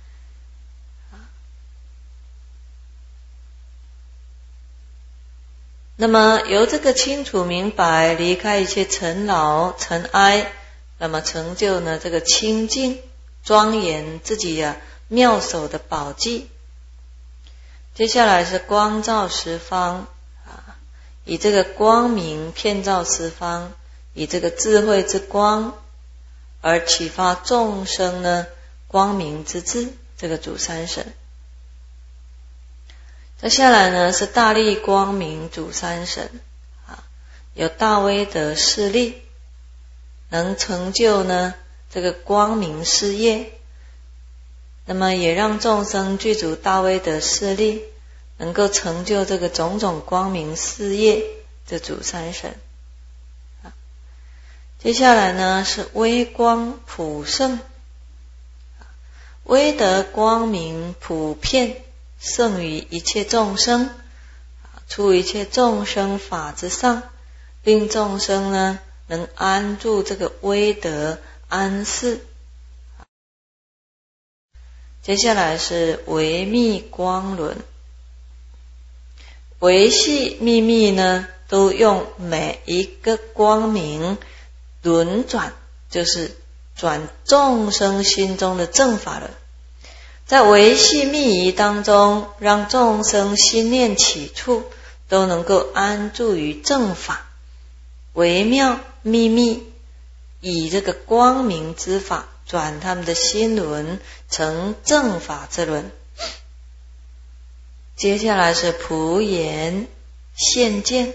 那么由这个清楚明白，离开一切尘劳尘埃，那么成就呢这个清净庄严自己的妙手的宝技。接下来是光照十方啊，以这个光明遍照十方，以这个智慧之光而启发众生呢光明之智，这个主山神。接下来呢是大力光明主山神啊，有大威德势力，能成就呢这个光明事业。那么也让众生具足大威德势力，能够成就这个种种光明事业的主山神。啊、接下来呢是微光普盛，威德光明普遍，胜于一切众生，出一切众生法之上，令众生呢能安住这个威德安适。接下来是微密光轮，维系秘密呢都用每一个光明轮转，就是转众生心中的正法轮，在维系密仪当中，让众生心念起处都能够安住于正法，微妙秘密，以这个光明之法转他们的心轮成正法之轮。接下来是普言现见，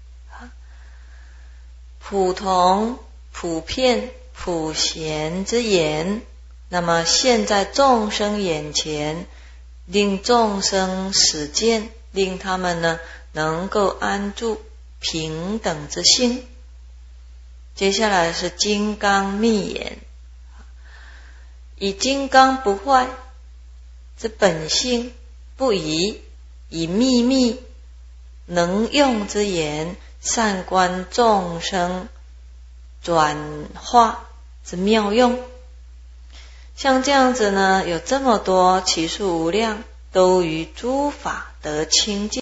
普通普遍普贤之言，那么现在众生眼前，令众生实践，令他们呢能够安住平等之心。接下来是金刚密言，以金刚不坏之本性不移，以秘密能用之言，善观众生转化之妙用。像这样子呢，有这么多其数无量，都于诸法得清净。